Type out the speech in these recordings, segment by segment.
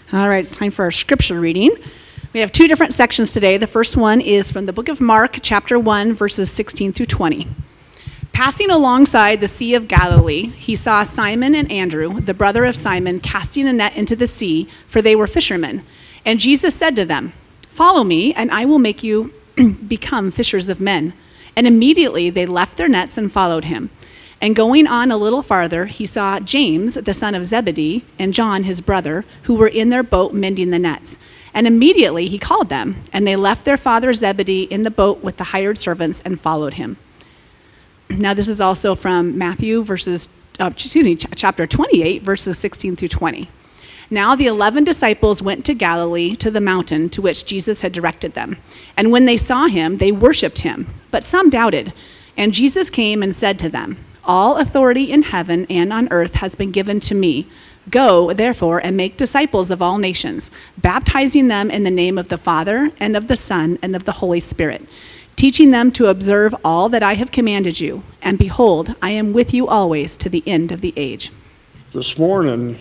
All right, it's time for our scripture reading. We have two different sections today. The first one is from the book of Mark, chapter 1, verses 16 through 20. Passing alongside the Sea of Galilee, he saw Simon and Andrew, the brother of Simon, casting a net into the sea, for they were fishermen. And Jesus said to them, "Follow me, and I will make you become fishers of men." And immediately they left their nets and followed him. And going on a little farther, he saw James, the son of Zebedee, and John, his brother, who were in their boat mending the nets. And immediately he called them, and they left their father Zebedee in the boat with the hired servants and followed him. Now this is also from Matthew chapter 28, verses 16 through 20. Now the 11 disciples went to Galilee, to the mountain to which Jesus had directed them. And when they saw him, they worshipped him, but some doubted. And Jesus came and said to them, "All authority in heaven and on earth has been given to me. Go, therefore, and make disciples of all nations, baptizing them in the name of the Father, and of the Son, and of the Holy Spirit, teaching them to observe all that I have commanded you. And behold, I am with you always to the end of the age." This morning,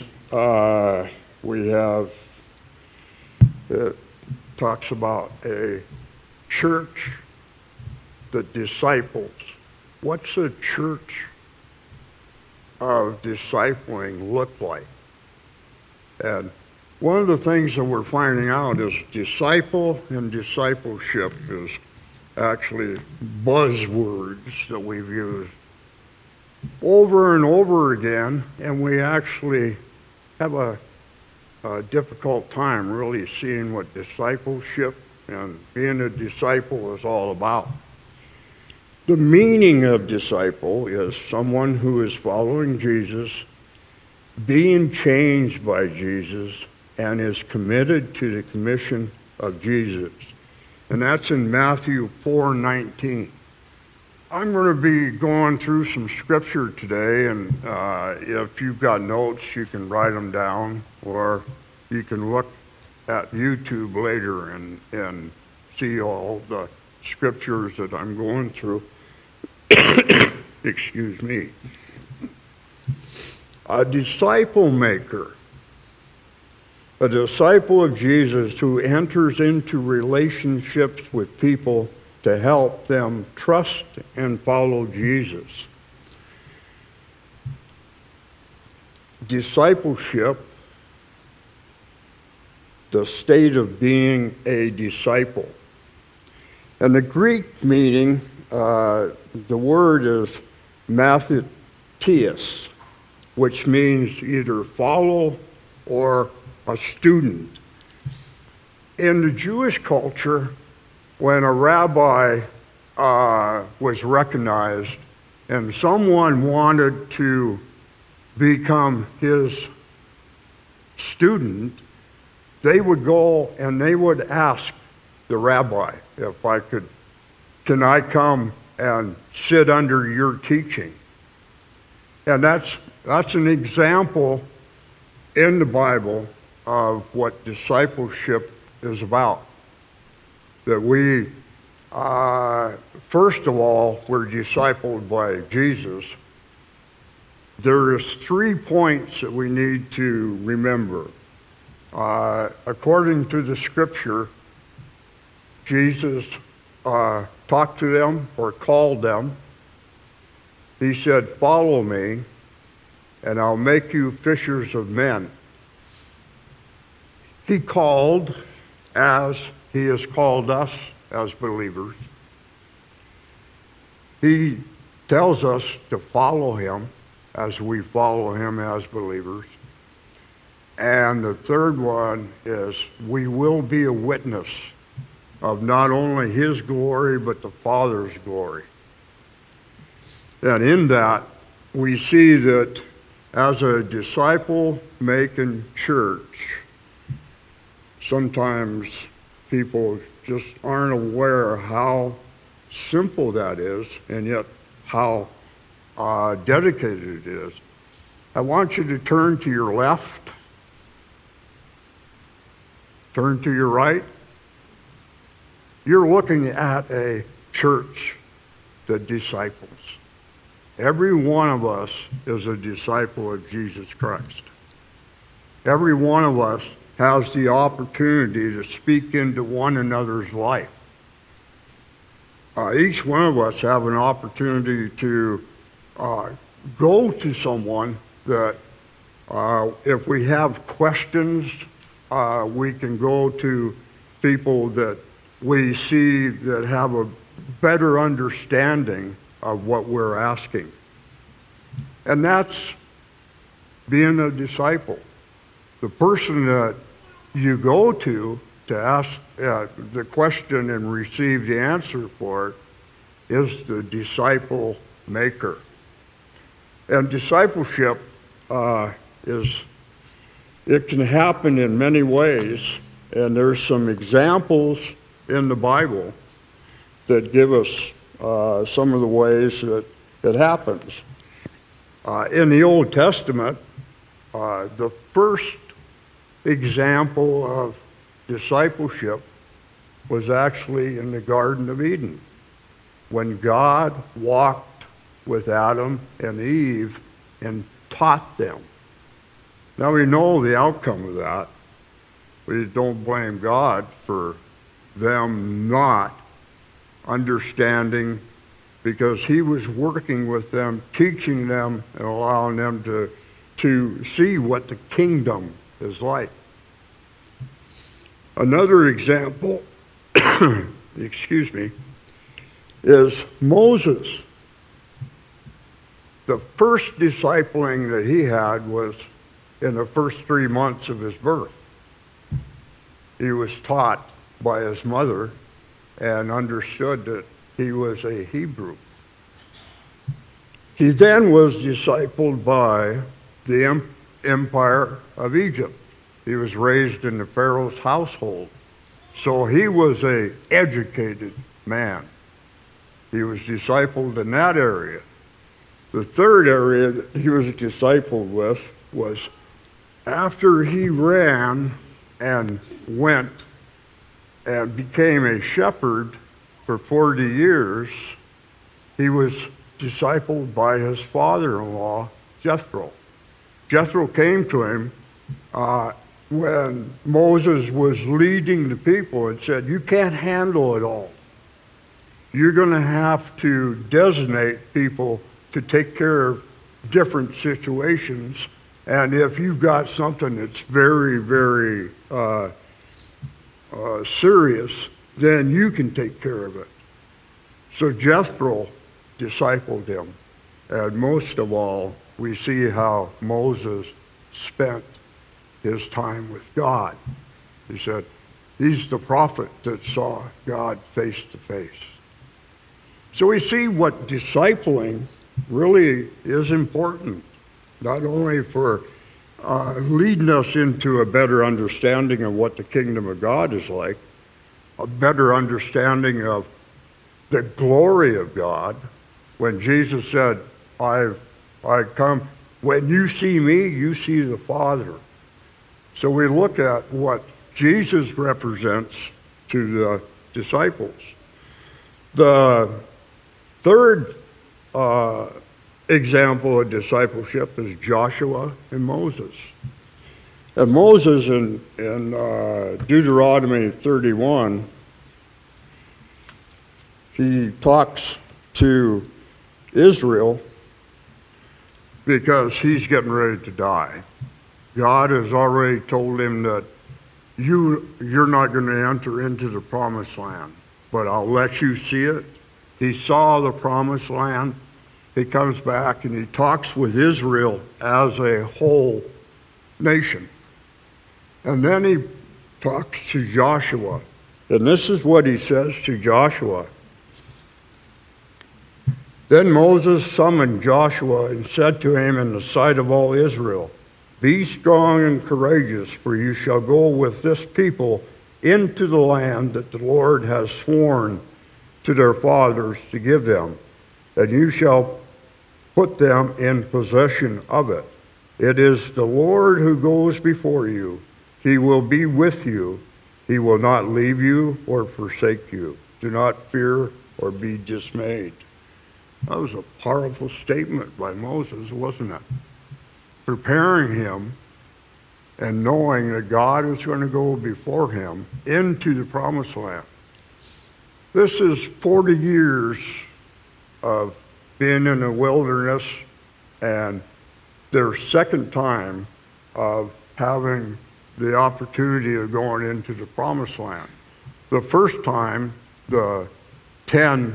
it talks about a church that disciples. What's a church of discipling look like? And one of the things that we're finding out is disciple and discipleship is actually buzzwords that we've used over and over again, and we actually have a difficult time really seeing what discipleship and being a disciple is all about. The meaning of disciple is someone who is following Jesus, being changed by Jesus, and is committed to the commission of Jesus. And that's in Matthew 4:19. I'm going to be going through some scripture today, and if you've got notes, you can write them down, or you can look at YouTube later and see all the scriptures that I'm going through. Excuse me. A disciple maker, a disciple of Jesus who enters into relationships with people to help them trust and follow Jesus. Discipleship, the state of being a disciple. And the Greek meaning, the word is mathetes, which means either follow or a student. In the Jewish culture, when a rabbi was recognized and someone wanted to become his student, they would go and they would ask the rabbi, can I come and sit under your teaching? And that's an example in the Bible of what discipleship is about. That we, first of all, were discipled by Jesus. There's 3 points that we need to remember. According to the scripture, Jesus talked to them or called them. He said, "Follow me, and I'll make you fishers of men." He called as he has called us as believers. He tells us to follow him as we follow him as believers. And the third one is we will be a witness of not only his glory, but the Father's glory. And in that, we see that as a disciple-making church, sometimes people just aren't aware how simple that is, and yet how dedicated it is. I want you to turn to your left, turn to your right. You're looking at a church that disciples. Every one of us is a disciple of Jesus Christ. Every one of us has the opportunity to speak into one another's life. Each one of us have an opportunity to go to someone that if we have questions, we can go to people that we see that have a better understanding of what we're asking. And that's being a disciple. The person that you go to ask the question and receive the answer for it is the disciple maker. And discipleship it can happen in many ways, and there's some examples in the Bible that give us some of the ways that it happens. In the Old Testament, the first example of discipleship was actually in the Garden of Eden, when God walked with Adam and Eve and taught them. Now we know the outcome of that. We don't blame God for them not understanding, because he was working with them, teaching them, and allowing them to see what the kingdom is like. Another example, excuse me, is Moses. The first discipling that he had was in the first 3 months of his birth. He was taught by his mother and understood that he was a Hebrew. He then was discipled by the empire of Egypt. He was raised in the Pharaoh's household, so he was an educated man. He was discipled in that area. The third area that he was discipled with was after he ran and went and became a shepherd for 40 years, he was discipled by his father-in-law, Jethro. Jethro came to him when Moses was leading the people and said, "You can't handle it all. You're going to have to designate people to take care of different situations. And if you've got something that's very, very serious, then you can take care of it." So Jethro discipled him. And most of all, we see how Moses spent his time with God. He said, he's the prophet that saw God face to face. So we see what discipling really is important, not only for leading us into a better understanding of what the kingdom of God is like, a better understanding of the glory of God. When Jesus said, I come, when you see me, you see the Father. So we look at what Jesus represents to the disciples. The third example of discipleship is Joshua and Moses. And Moses in Deuteronomy 31, he talks to Israel because he's getting ready to die. God has already told him that you're not going to enter into the promised land, but I'll let you see it. He saw the promised land. He comes back and he talks with Israel as a whole nation. And then he talks to Joshua. And this is what he says to Joshua. Then Moses summoned Joshua and said to him in the sight of all Israel, "Be strong and courageous, for you shall go with this people into the land that the Lord has sworn to their fathers to give them, and you shall put them in possession of it. It is the Lord who goes before you. He will be with you. He will not leave you or forsake you. Do not fear or be dismayed." That was a powerful statement by Moses, wasn't it? Preparing him and knowing that God is going to go before him into the promised land. This is 40 years of being in the wilderness and their second time of having the opportunity of going into the promised land. The first time, the 10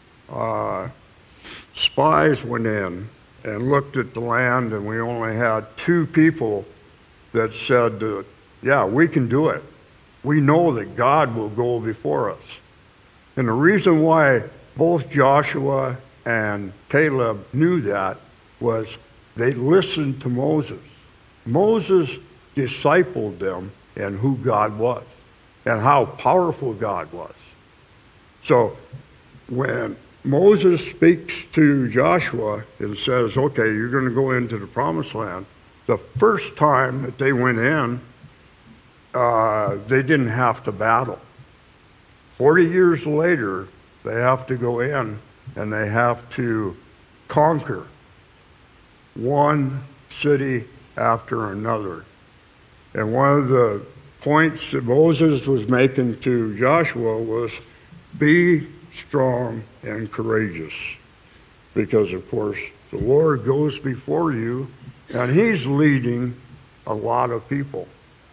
spies went in and looked at the land, and we only had 2 people that said, yeah, we can do it. We know that God will go before us. And the reason why both Joshua and Caleb knew that was they listened to Moses. Moses discipled them in who God was and how powerful God was. So when Moses speaks to Joshua and says, okay, you're going to go into the promised land, the first time that they went in, they didn't have to battle. 40 years later, they have to go in and they have to conquer one city after another. And one of the points that Moses was making to Joshua was, be strong and courageous. Because, of course, the Lord goes before you, and he's leading a lot of people.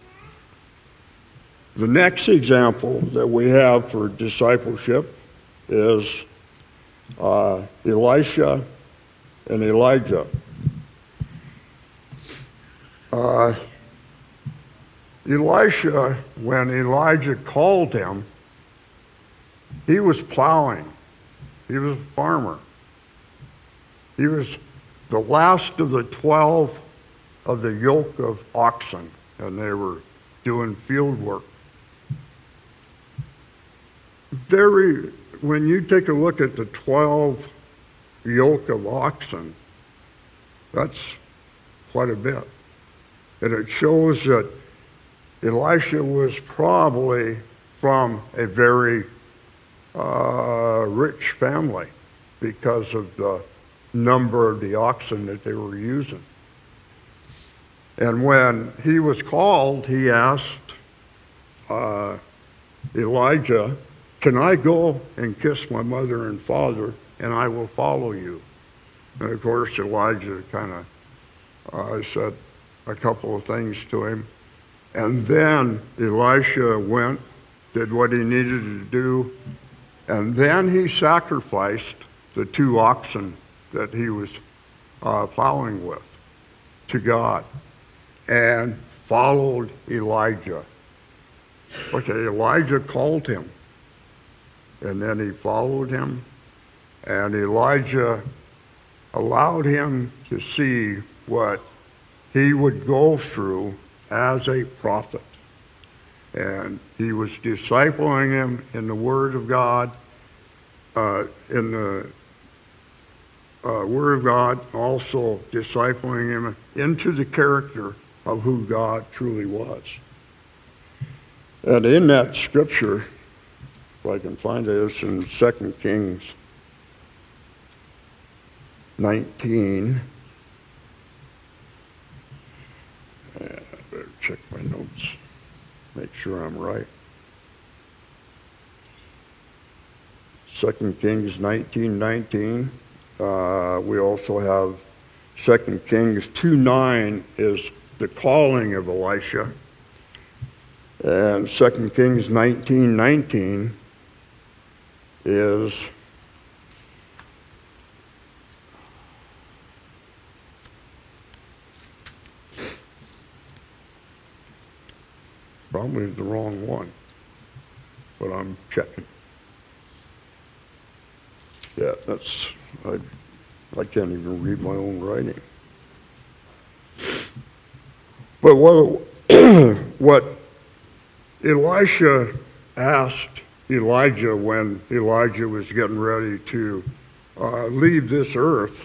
The next example that we have for discipleship is Elisha and Elijah. Elisha, when Elijah called him, he was plowing. He was a farmer. He was the last of the 12 of the yoke of oxen, and they were doing field work. When you take a look at the 12 yoke of oxen, that's quite a bit. And it shows that Elisha was probably from a very rich family because of the number of the oxen that they were using. And when he was called, he asked Elijah, can I go and kiss my mother and father, and I will follow you? And of course, Elijah kind of said a couple of things to him. And then Elisha went, did what he needed to do, and then he sacrificed the 2 oxen that he was plowing with to God and followed Elijah. Okay, Elijah called him, and then he followed him, and Elijah allowed him to see what he would go through as a prophet. And he was discipling him in the Word of God, Word of God, also discipling him into the character of who God truly was. And in that scripture, if I can find it, it's in 2 Kings 19. I better check my notes, make sure I'm right. 2 Kings 19:19. We also have 2 Kings 2:9 is the calling of Elisha. And 2 Kings 19:19 is probably the wrong one, but I'm checking. Yeah, I can't even read my own writing. But what Elisha asked Elijah when Elijah was getting ready to leave this earth,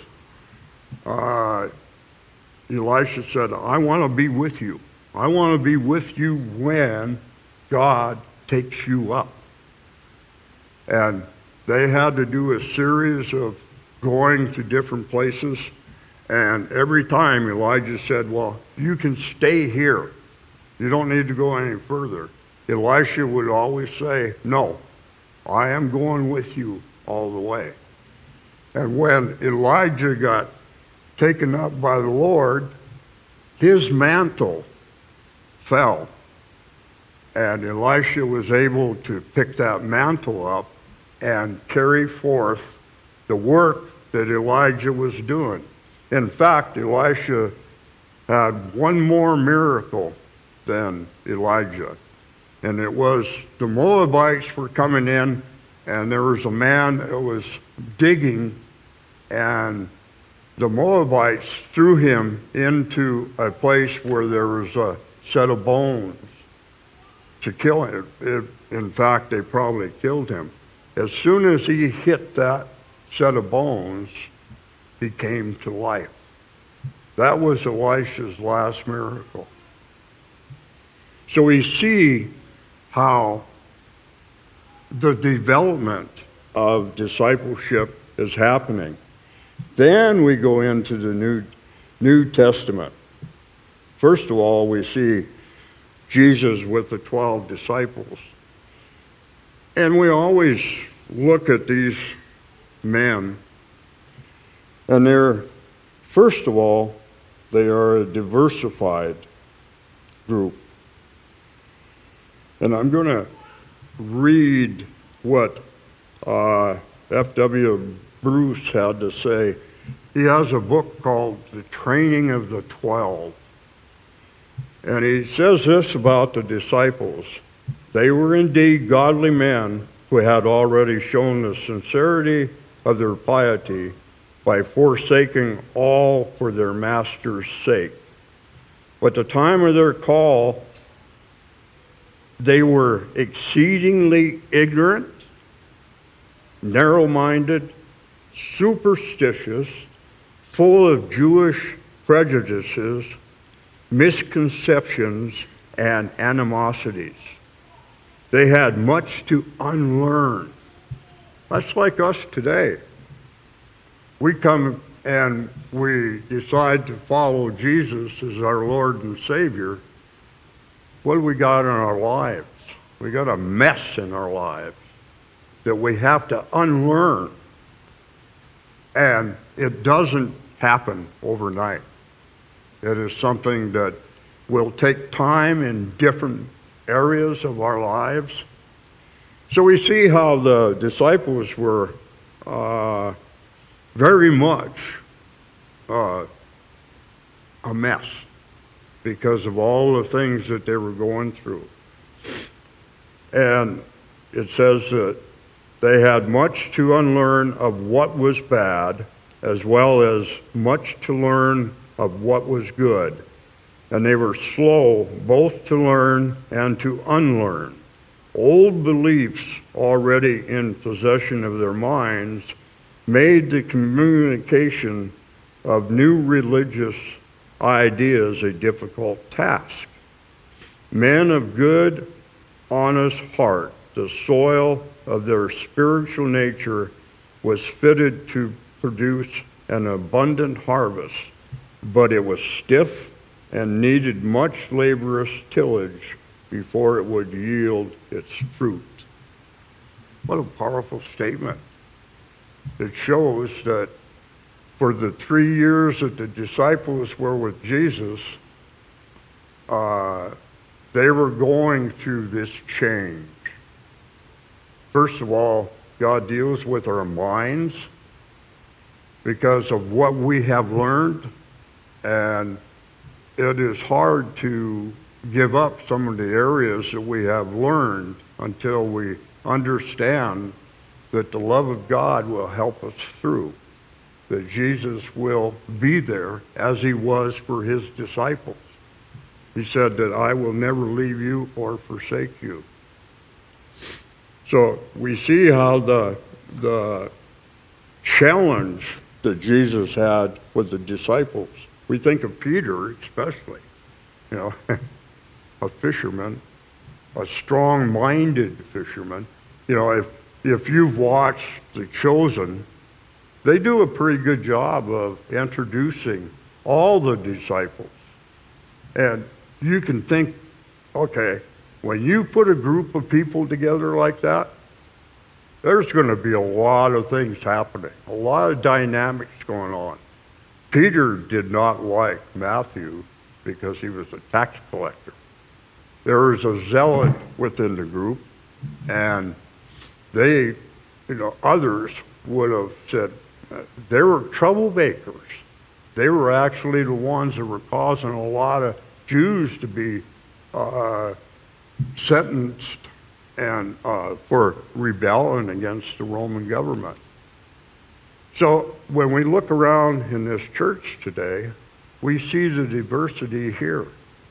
Elisha said, I want to be with you. I want to be with you when God takes you up. And they had to do a series of going to different places. And every time Elijah said, well, you can stay here. You don't need to go any further. Elisha would always say, no, I am going with you all the way. And when Elijah got taken up by the Lord, his mantle fell. And Elisha was able to pick that mantle up and carry forth the work that Elijah was doing. In fact, Elisha had one more miracle than Elijah. And it was the Moabites were coming in, and there was a man that was digging, and the Moabites threw him into a place where there was a set of bones to kill him. In fact, they probably killed him. As soon as he hit that set of bones, he came to life. That was Elisha's last miracle. So we see how the development of discipleship is happening. Then we go into the New Testament. First of all, we see Jesus with the 12 disciples. And we always look at these men, and first of all, they are a diversified group. And I'm going to read what F.W. Bruce had to say. He has a book called The Training of the 12. And he says this about the disciples. They were indeed godly men who had already shown the sincerity of their piety by forsaking all for their master's sake. But at the time of their call, they were exceedingly ignorant, narrow-minded, superstitious, full of Jewish prejudices, misconceptions, and animosities. They had much to unlearn. That's like us today. We come and we decide to follow Jesus as our Lord and Savior. What do we got in our lives? We got a mess in our lives that we have to unlearn. And it doesn't happen overnight. It is something that will take time in different areas of our lives. So we see how the disciples were very much a mess because of all the things that they were going through. And it says that they had much to unlearn of what was bad, as well as much to learn of what was good. And they were slow both to learn and to unlearn. Old beliefs already in possession of their minds made the communication of new religious ideas a difficult task. Men of good, honest heart, the soil of their spiritual nature was fitted to produce an abundant harvest, but it was stiff and needed much laborious tillage before it would yield its fruit. What a powerful statement. It shows that for the 3 years that the disciples were with Jesus, they were going through this change. First of all, God deals with our minds because of what we have learned, and it is hard to give up some of the areas that we have learned until we understand that the love of God will help us through, that Jesus will be there as he was for his disciples. He said that I will never leave you or forsake you. So we see how the challenge that Jesus had with the disciples. We think of Peter especially, a fisherman, a strong-minded fisherman. If you've watched The Chosen, they do a pretty good job of introducing all the disciples. And you can think okay, when you put a group of people together like that, there's going to be a lot of things happening, a lot of dynamics going on. Peter did not like Matthew because he was a tax collector. There was a zealot within the group, and they, others would have said they were troublemakers. They were actually the ones that were causing a lot of Jews to be sentenced and for rebelling against the Roman government. So when we look around in this church today, we see the diversity here.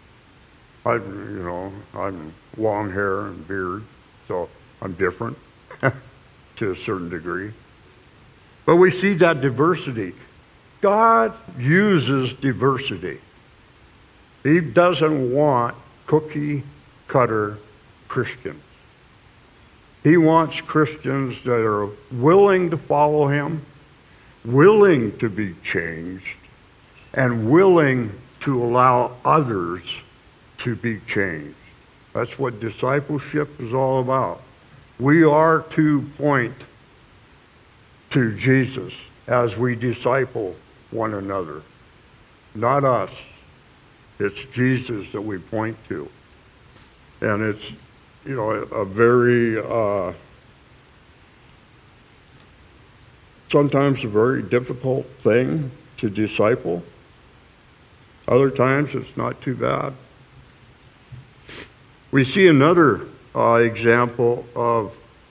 I'm long hair and beard, so I'm different to a certain degree. But we see that diversity. God uses diversity. He doesn't want cookie-cutter Christians. He wants Christians that are willing to follow him, willing to be changed, and willing to allow others to be changed. That's what discipleship is all about. We are to point to Jesus as we disciple one another. Not us. It's Jesus that we point to. And it's, a very, sometimes a very difficult thing to disciple. Other times it's not too bad. We see another example of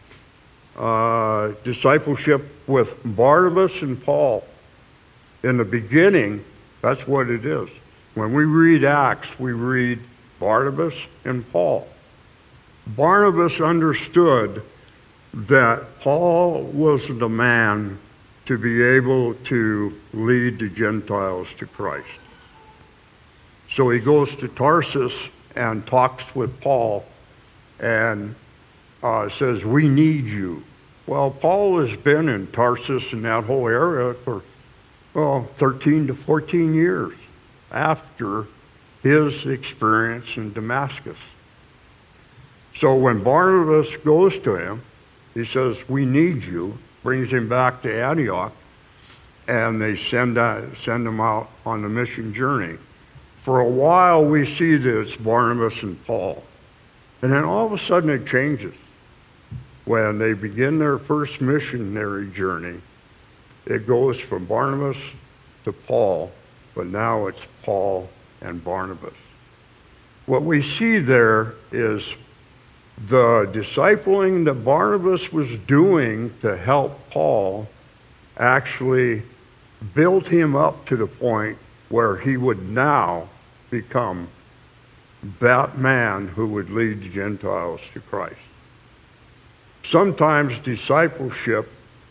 discipleship with Barnabas and Paul. In the beginning, that's what it is. When we read Acts, we read Barnabas and Paul. Barnabas understood that Paul was the man to be able to lead the Gentiles to Christ. So he goes to Tarsus and talks with Paul and says, we need you. Well, Paul has been in Tarsus and that whole area for, 13 to 14 years after his experience in Damascus. So when Barnabas goes to him, he says, we need you, brings him back to Antioch, and they send him out on the mission journey. For a while, we see this Barnabas and Paul. And then all of a sudden it changes. When they begin their first missionary journey, it goes from Barnabas to Paul, but now it's Paul and Barnabas. What we see there is the discipling that Barnabas was doing to help Paul actually built him up to the point where he would now become that man who would lead the Gentiles to Christ. Sometimes discipleship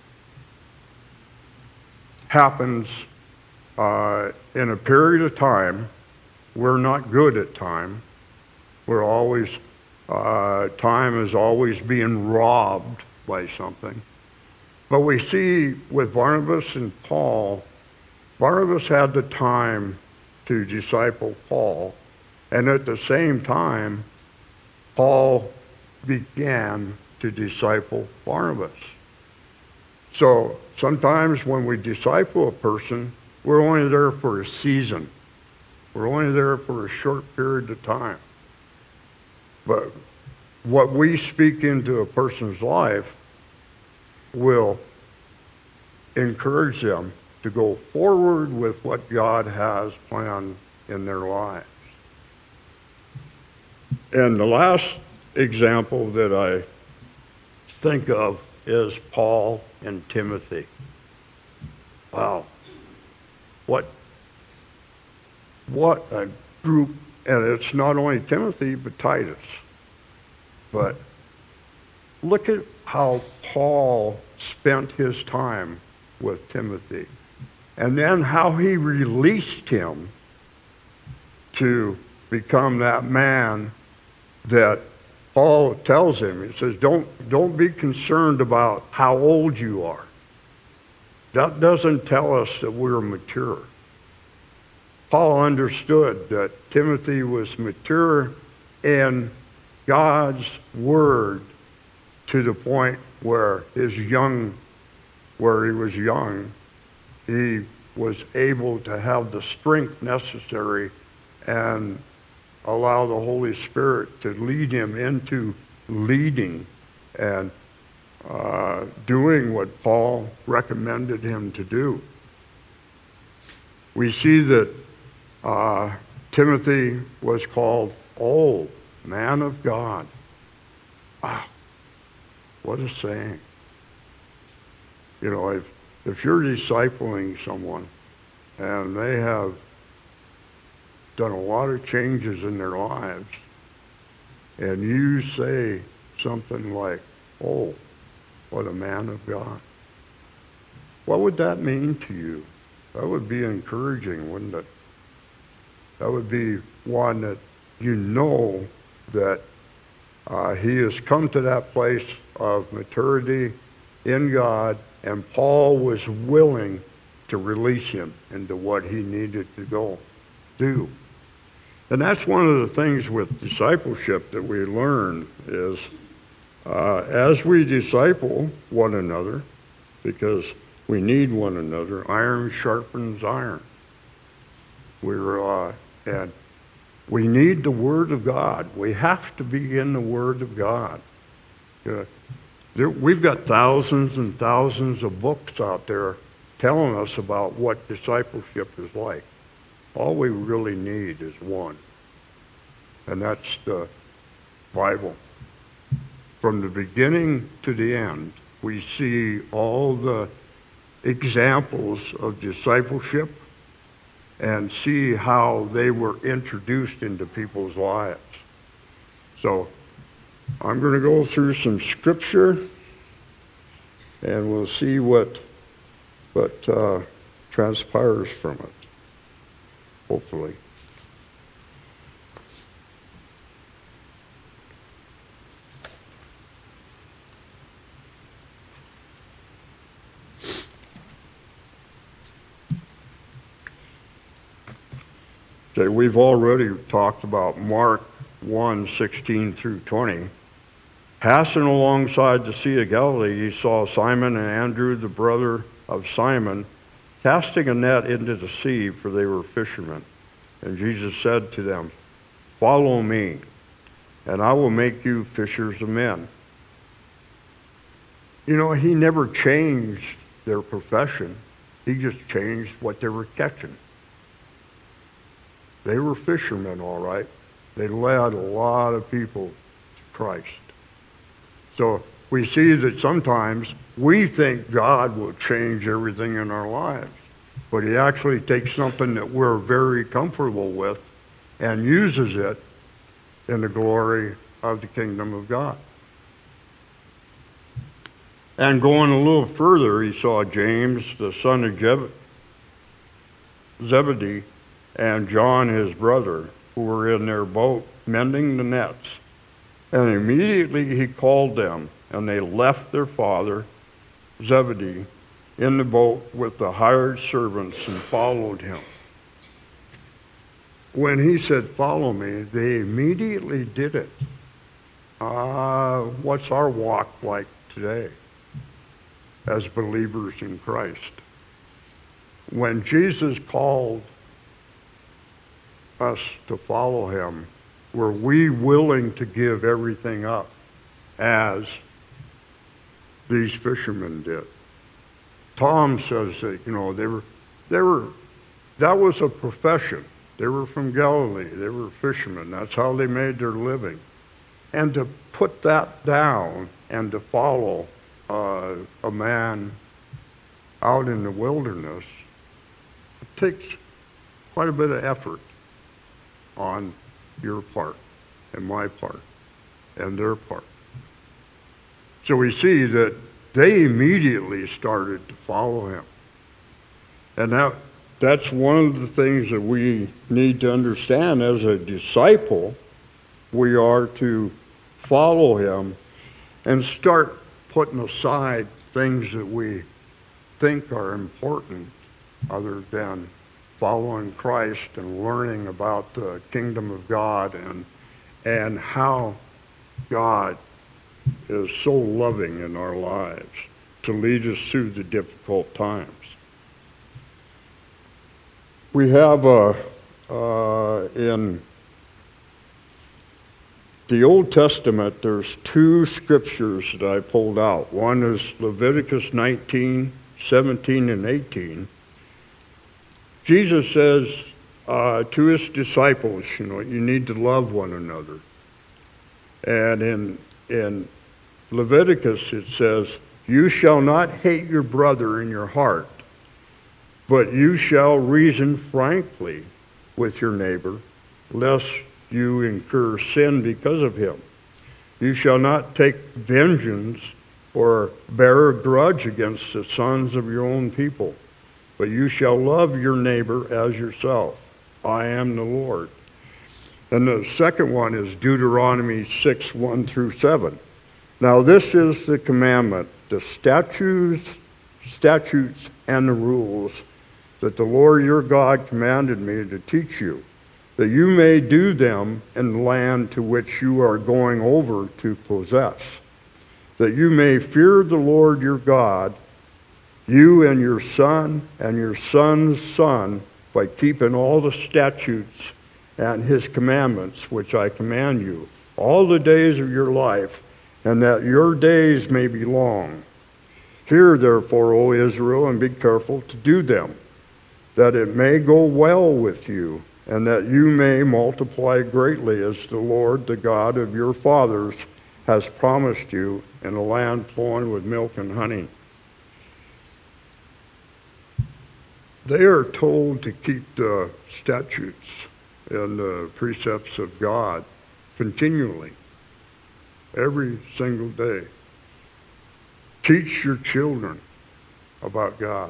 happens in a period of time. We're not good at time. We're always, time is always being robbed by something. But we see with Barnabas and Paul, Barnabas had the time to disciple Paul, and at the same time, Paul began to disciple Barnabas. So sometimes when we disciple a person, we're only there for a season. We're only there for a short period of time. But what we speak into a person's life will encourage them to go forward with what God has planned in their lives. And the last example that I think of is Paul and Timothy. Wow. What a group. And it's not only Timothy, but Titus. But look at how Paul spent his time with Timothy. And then how he released him to become that man that Paul tells him. He says, don't be concerned about how old you are. That doesn't tell us that we're mature. Paul understood that Timothy was mature in God's Word to the point where he was young, he was able to have the strength necessary and allow the Holy Spirit to lead him into leading and doing what Paul recommended him to do. We see that Timothy was called, "Oh, man of God." Wow, what a saying. You know, if you're discipling someone and they have done a lot of changes in their lives, and you say something like, "Oh, what a man of God," what would that mean to you? That would be encouraging, wouldn't it? That would be one that you know that he has come to that place of maturity in God, and Paul was willing to release him into what he needed to go do. And that's one of the things with discipleship that we learn is as we disciple one another, because we need one another, iron sharpens iron. And we need the Word of God. We have to be in the Word of God. We've got thousands and thousands of books out there telling us about what discipleship is like. All we really need is one, and that's the Bible. From the beginning to the end, we see all the examples of discipleship and see how they were introduced into people's lives. So I'm going to go through some scripture, and we'll see what transpires from it, hopefully. Okay, we've already talked about Mark 1:16 through 20. Passing alongside the Sea of Galilee, he saw Simon and Andrew, the brother of Simon, casting a net into the sea, for they were fishermen. And Jesus said to them, "Follow me, and I will make you fishers of men." You know, he never changed their profession. He just changed what they were catching. They were fishermen, all right. They led a lot of people to Christ. So we see that sometimes we think God will change everything in our lives, but he actually takes something that we're very comfortable with and uses it in the glory of the kingdom of God. And going a little further, he saw James, the son of Zebedee, and John, his brother, who were in their boat mending the nets. And immediately he called them, and they left their father, Zebedee, in the boat with the hired servants and followed him. When he said, "Follow me," they immediately did it. What's our walk like today as believers in Christ? When Jesus called us to follow him, were we willing to give everything up as these fishermen did? Tom says that, you know, that was a profession. They were from Galilee. They were fishermen. That's how they made their living. And to put that down and to follow a man out in the wilderness, it takes quite a bit of effort on your part and my part and their part. So we see that they immediately started to follow him. And that's one of the things that we need to understand as a disciple. We are to follow him and start putting aside things that we think are important other than following Christ and learning about the kingdom of God and how God is so loving in our lives to lead us through the difficult times. We have in the Old Testament, there's two scriptures that I pulled out. One is Leviticus 19, 17, and 18. Jesus says to his disciples, you need to love one another. And in Leviticus it says, you shall not hate your brother in your heart, but you shall reason frankly with your neighbor, lest you incur sin because of him. You shall not take vengeance or bear a grudge against the sons of your own people, but you shall love your neighbor as yourself. I am the Lord. And the second one is Deuteronomy 6, 1 through 7. Now this is the commandment, the statutes and the rules that the Lord your God commanded me to teach you, that you may do them in the land to which you are going over to possess, that you may fear the Lord your God, you and your son and your son's son, by keeping all the statutes and his commandments which I command you, all the days of your life, and that your days may be long. Hear therefore, O Israel, and be careful to do them, that it may go well with you, and that you may multiply greatly, as the Lord, the God of your fathers, has promised you, in a land flowing with milk and honey. They are told to keep the statutes and the precepts of God continually, every single day. Teach your children about God.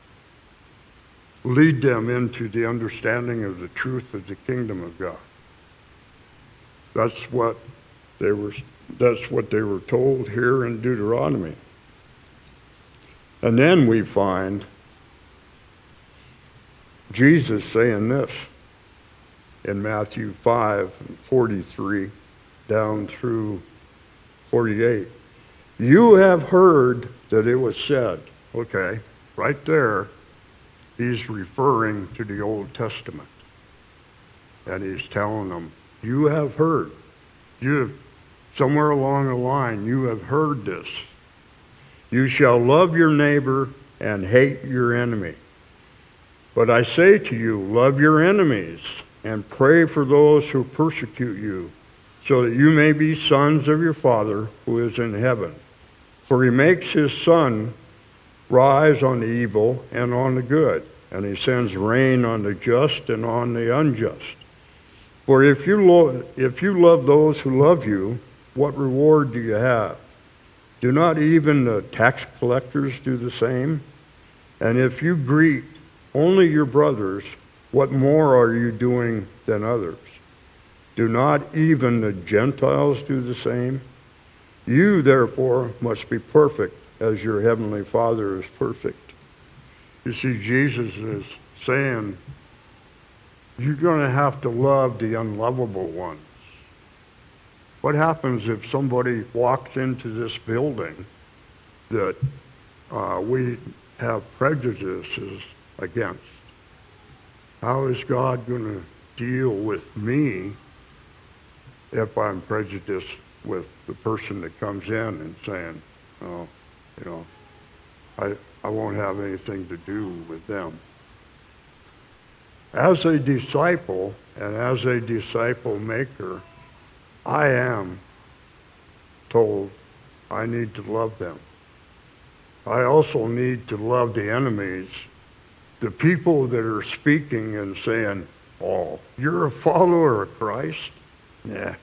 Lead them into the understanding of the truth of the kingdom of God. That's what they were told here in Deuteronomy. And then we find Jesus saying this in Matthew 5, 43 down through 48. You have heard that it was said. Okay, right there, he's referring to the Old Testament. And he's telling them, you have heard. Somewhere along the line, you have heard this. You shall love your neighbor and hate your enemy. But I say to you, love your enemies and pray for those who persecute you, so that you may be sons of your Father who is in heaven. For he makes his sun rise on the evil and on the good, and he sends rain on the just and on the unjust. For if you love those who love you, what reward do you have? Do not even the tax collectors do the same? And if you greet only your brothers, what more are you doing than others? Do not even the Gentiles do the same? You, therefore, must be perfect as your heavenly Father is perfect. You see, Jesus is saying, you're going to have to love the unlovable ones. What happens if somebody walks into this building that we have prejudices against? How is God going to deal with me if I'm prejudiced with the person that comes in and saying, oh, I won't have anything to do with them? As a disciple and as a disciple maker, I am told I need to love them. I also need to love the enemies, the people that are speaking and saying, oh, you're a follower of Christ? Yeah,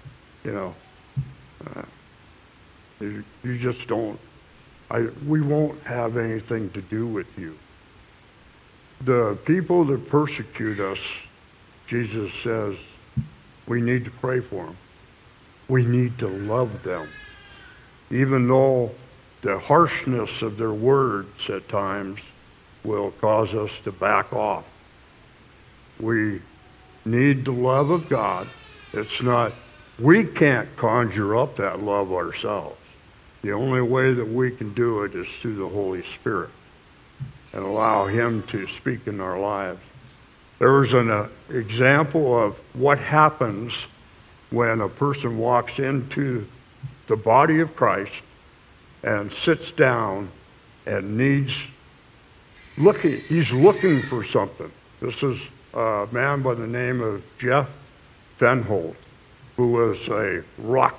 you just don't, we won't have anything to do with you. The people that persecute us, Jesus says, we need to pray for them. We need to love them. Even though the harshness of their words at times will cause us to back off. We need the love of God. It's not We can't conjure up that love ourselves. The only way that we can do it is through the Holy Spirit and allow him to speak in our lives. There was an example of what happens when a person walks into the body of Christ and sits down and he's looking for something. This is a man by the name of Jeff Fenholt, who was a rock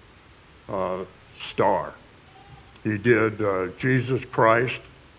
star. He did Jesus Christ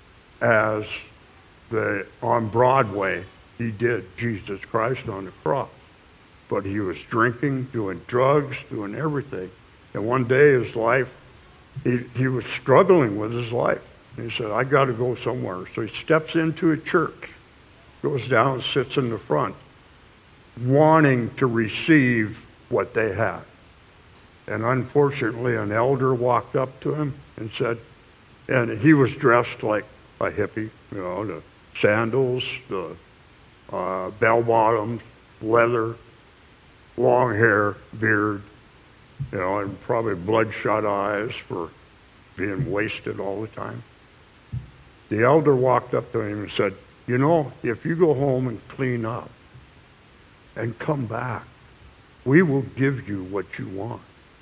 on Broadway. He did Jesus Christ on the cross. But he was drinking, doing drugs, doing everything. And one day his life, he was struggling with his life. And he said, I got to go somewhere. So he steps into a church, goes down and sits in the front, wanting to receive what they had. And unfortunately, an elder walked up to him and said, and he was dressed like a hippie, the sandals, the bell-bottoms, leather, long hair, beard, and probably bloodshot eyes for being wasted all the time. The elder walked up to him and said, if you go home and clean up and come back, we will give you what you want.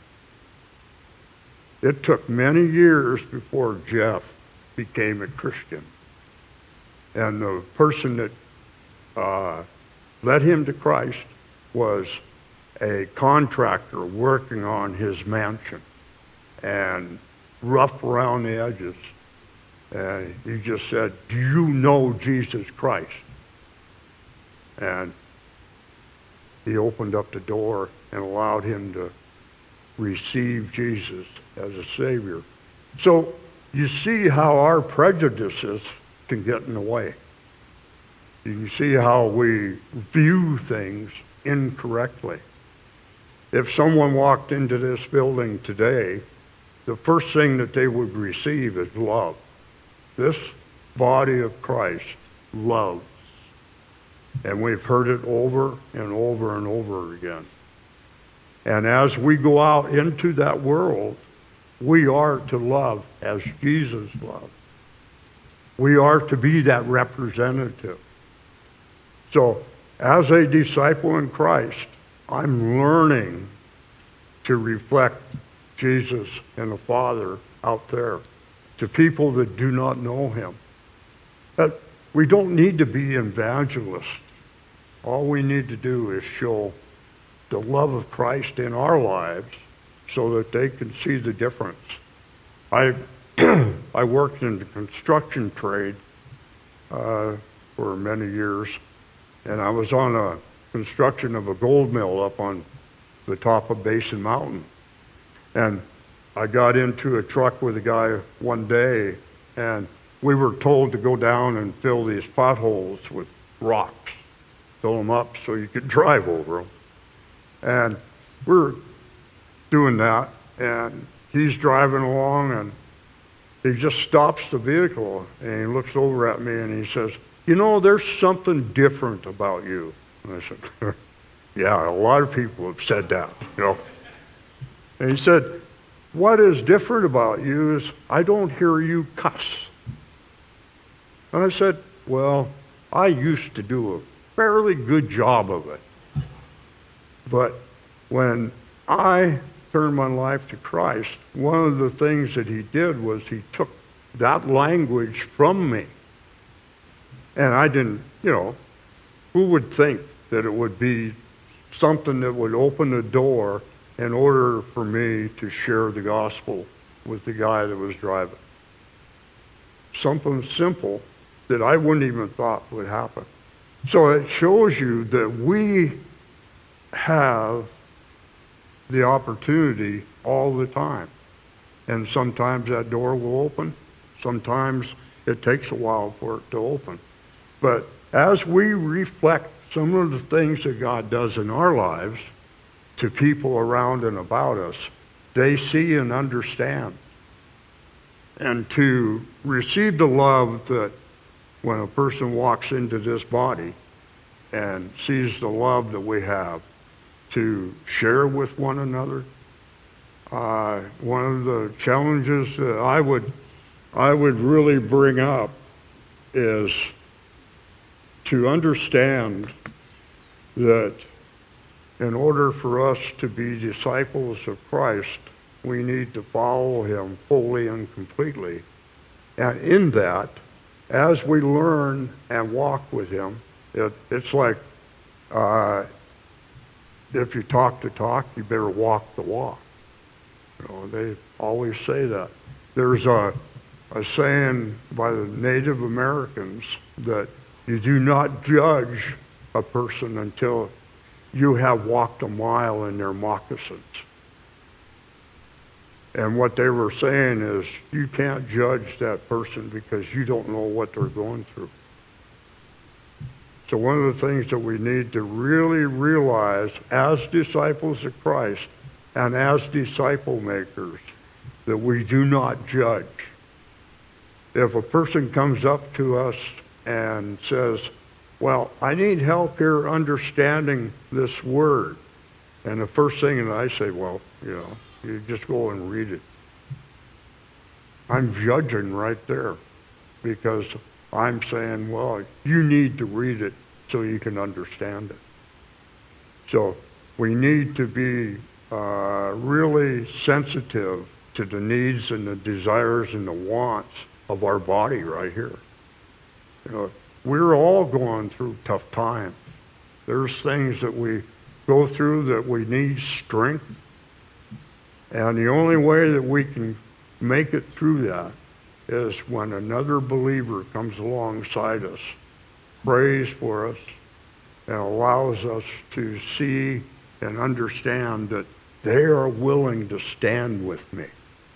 It took many years before Jeff became a Christian. And the person that led him to Christ was a contractor working on his mansion and rough around the edges. And he just said, do you know Jesus Christ? And he opened up the door and allowed him to receive Jesus as a Savior. So you see how our prejudices can get in the way. You can see how we view things incorrectly. If someone walked into this building today, the first thing that they would receive is love. This body of Christ loves. And we've heard it over and over and over again. And as we go out into that world, we are to love as Jesus loved. We are to be that representative. So, as a disciple in Christ, I'm learning to reflect Jesus and the Father out there to people that do not know him. But we don't need to be evangelists. All we need to do is show the love of Christ in our lives so that they can see the difference. I worked in the construction trade for many years, and I was on a construction of a gold mill up on the top of Basin Mountain. And I got into a truck with a guy one day, and we were told to go down and fill these potholes with rocks, fill them up so you could drive over them. And we're doing that, and he's driving along, and he just stops the vehicle, and he looks over at me, and he says, there's something different about you. And I said, yeah, a lot of people have said that, And he said, what is different about you is I don't hear you cuss. And I said, well, I used to do a fairly good job of it. But when I turned my life to Christ, one of the things that he did was he took that language from me. And I didn't, who would think that it would be something that would open the door in order for me to share the gospel with the guy that was driving? Something simple that I wouldn't even thought would happen. So it shows you that we have the opportunity all the time. And sometimes that door will open. Sometimes it takes a while for it to open. But as we reflect some of the things that God does in our lives to people around and about us, they see and understand. And to receive the love that when a person walks into this body and sees the love that we have, to share with one another. One of the challenges that I would really bring up is to understand that in order for us to be disciples of Christ, we need to follow him fully and completely. And in that, as we learn and walk with him, it's like if you talk the talk, you better walk the walk. You know, they always say that. There's a saying by the Native Americans that you do not judge a person until you have walked a mile in their moccasins. And what they were saying is you can't judge that person because you don't know what they're going through. So one of the things that we need to really realize as disciples of Christ and as disciple makers, that we do not judge. If a person comes up to us and says, well, I need help here understanding this word, and the first thing that I say, well, you just go and read it. I'm judging right there because I'm saying, well, you need to read it so you can understand it. So we need to be really sensitive to the needs and the desires and the wants of our body right here. We're all going through tough times. There's things that we go through that we need strength. And the only way that we can make it through that is when another believer comes alongside us, prays for us, and allows us to see and understand that they are willing to stand with me.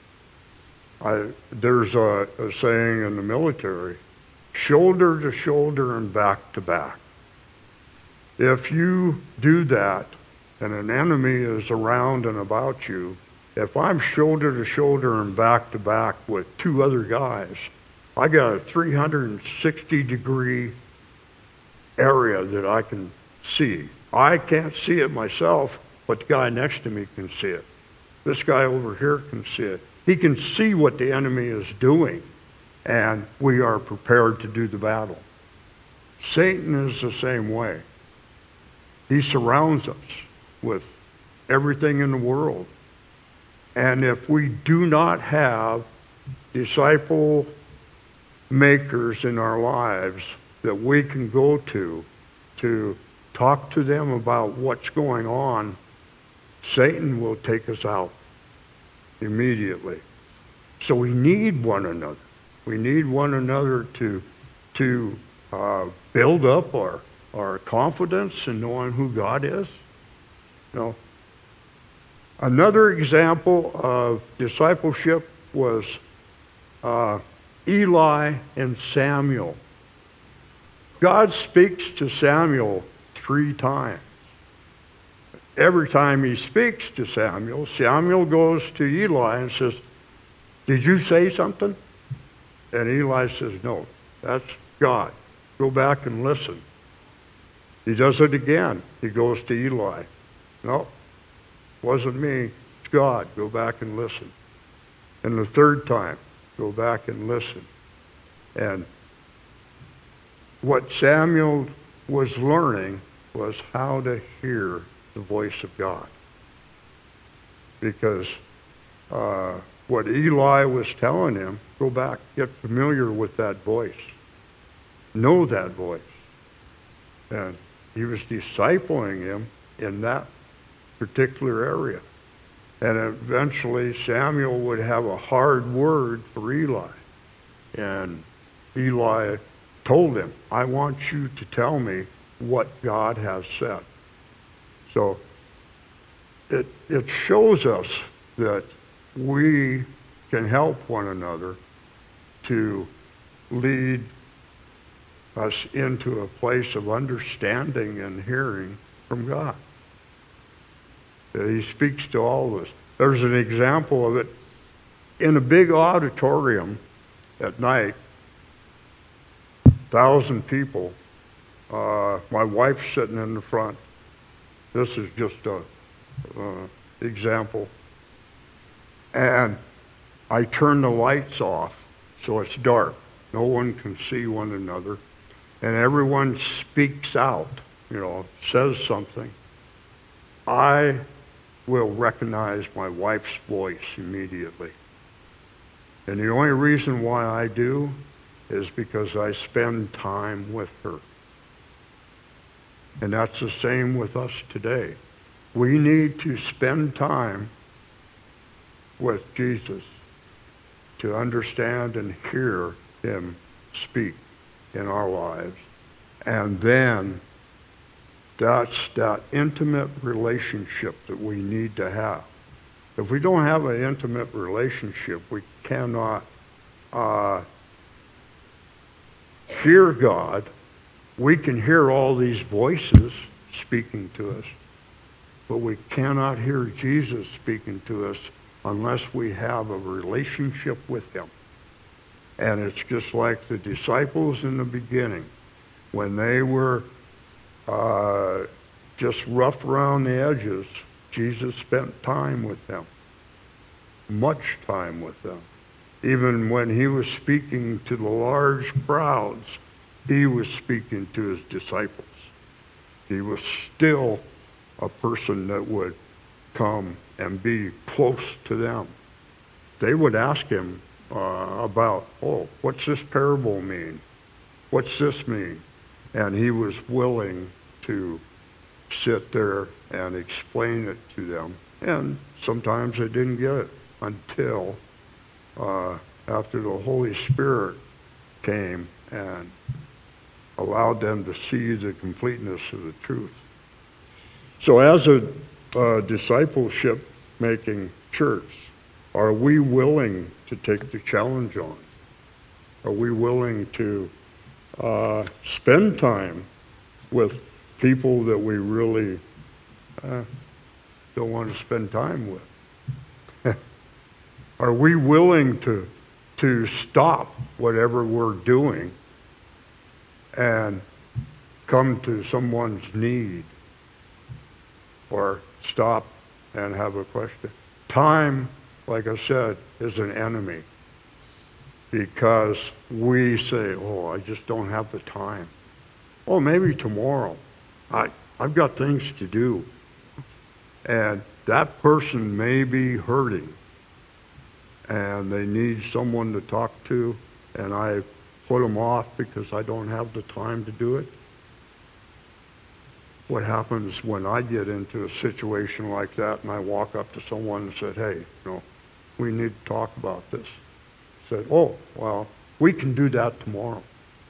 There's a saying in the military, shoulder to shoulder and back to back. If you do that and an enemy is around and about you, if I'm shoulder to shoulder and back to back with two other guys, I got a 360-degree area that I can see. I can't see it myself, but the guy next to me can see it. This guy over here can see it. He can see what the enemy is doing, and we are prepared to do the battle. Satan is the same way. He surrounds us with everything in the world. And if we do not have disciple makers in our lives that we can go to talk to them about what's going on, Satan will take us out immediately. So we need one another. We need one another to build up our confidence in knowing who God is. Another example of discipleship was Eli and Samuel. God speaks to Samuel 3 times. Every time he speaks to Samuel, Samuel goes to Eli and says, did you say something? And Eli says, no, that's God. Go back and listen. He does it again. He goes to Eli. No, wasn't me. It's God. Go back and listen. And the third time, go back and listen. And what Samuel was learning was how to hear the voice of God. Because what Eli was telling him, go back, get familiar with that voice. Know that voice. And he was discipling him in that particular area. And eventually Samuel would have a hard word for Eli. And Eli told him, I want you to tell me what God has said. So it shows us that we can help one another to lead us into a place of understanding and hearing from God. He speaks to all of us. There's an example of it in a big auditorium at night, 1,000 people. My wife's sitting in the front, This is just a example. And I turn the lights off so it's dark. No one can see one another. And everyone speaks out, says something. I will recognize my wife's voice immediately. And the only reason why I do is because I spend time with her. And that's the same with us today. We need to spend time with Jesus to understand and hear him speak in our lives. And then that's that intimate relationship that we need to have. If we don't have an intimate relationship, we cannot hear God. We can hear all these voices speaking to us, but we cannot hear Jesus speaking to us unless we have a relationship with him. And it's just like the disciples in the beginning, when they were just rough around the edges, Jesus spent time with them, much time with them. Even when he was speaking to the large crowds, he was speaking to his disciples. He was still a person that would come and be close to them. They would ask him about, what's this parable mean? What's this mean? And he was willing to sit there and explain it to them. And sometimes they didn't get it until after the Holy Spirit came and allowed them to see the completeness of the truth. So as a discipleship-making church, are we willing to take the challenge on? Are we willing to spend time with people that we really don't want to spend time with? Are we willing to stop whatever we're doing and come to someone's need, or stop and have a question? Time, like I said, is an enemy, because we say, I just don't have the time. Maybe tomorrow. I've got things to do. And that person may be hurting, and they need someone to talk to, and I put them off because I don't have the time to do it. What happens when I get into a situation like that and I walk up to someone and said, hey, we need to talk about this? Said, we can do that tomorrow.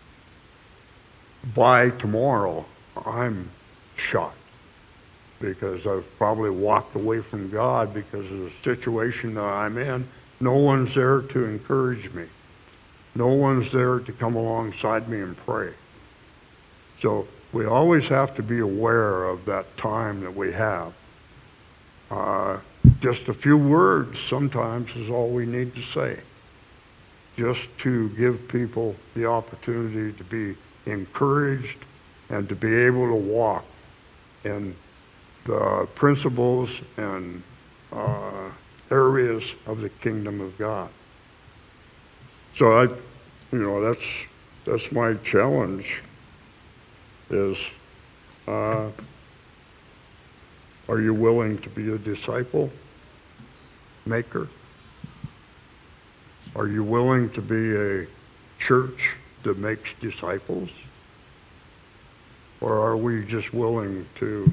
By tomorrow, I'm shocked, because I've probably walked away from God because of the situation that I'm in. No one's there to encourage me. No one's there to come alongside me and pray. So we always have to be aware of that time that we have. Just a few words sometimes is all we need to say, just to give people the opportunity to be encouraged and to be able to walk in the principles and areas of the kingdom of God. So that's my challenge, is are you willing to be a disciple maker? Are you willing to be a church that makes disciples? Or are we just willing to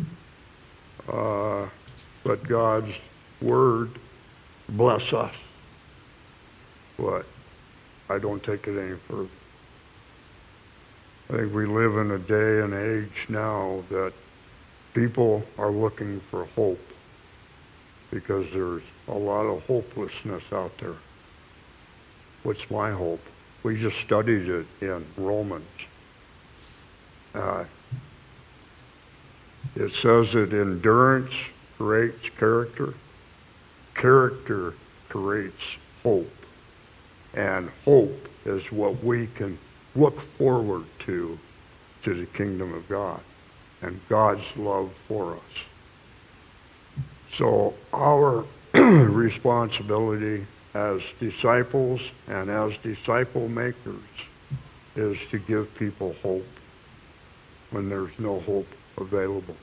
let God's word bless us? But I don't take it any further. I think we live in a day and age now that people are looking for hope, because there's a lot of hopelessness out there. What's my hope? We just studied it in Romans. It says that endurance creates character. Character creates hope. And hope is what we can look forward to the kingdom of God and God's love for us. So our responsibility as disciples and as disciple makers is to give people hope when there's no hope available.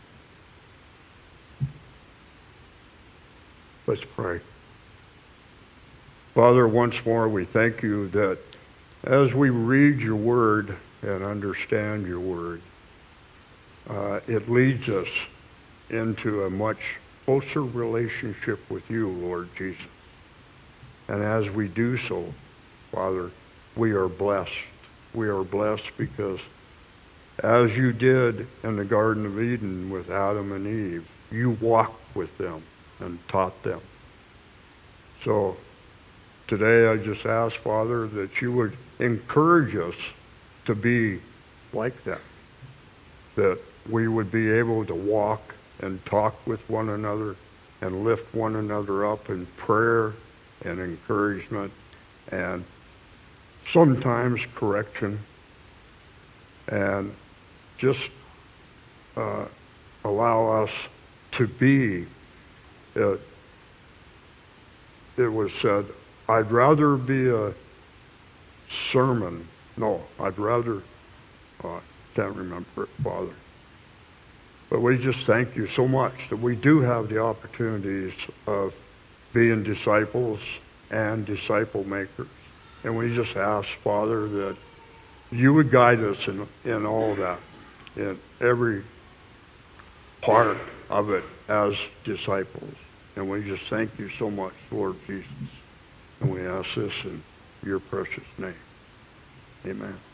Let's pray. Father, once more we thank you that as we read your word and understand your word, it leads us into a much closer relationship with you, Lord Jesus. And as we do so, Father, we are blessed. We are blessed because as you did in the Garden of Eden with Adam and Eve, you walked with them and taught them. So today I just ask, Father, that you would encourage us to be like that we would be able to walk and talk with one another and lift one another up in prayer and encouragement and sometimes correction, and just allow us to be, it was said, I'd rather be a sermon, no, I'd rather, can't remember it, Father. But we just thank you so much that we do have the opportunities of being disciples and disciple makers. And we just ask, Father, that you would guide us in all that, in every part of it as disciples. And we just thank you so much, Lord Jesus. And we ask this in your precious name. Amen.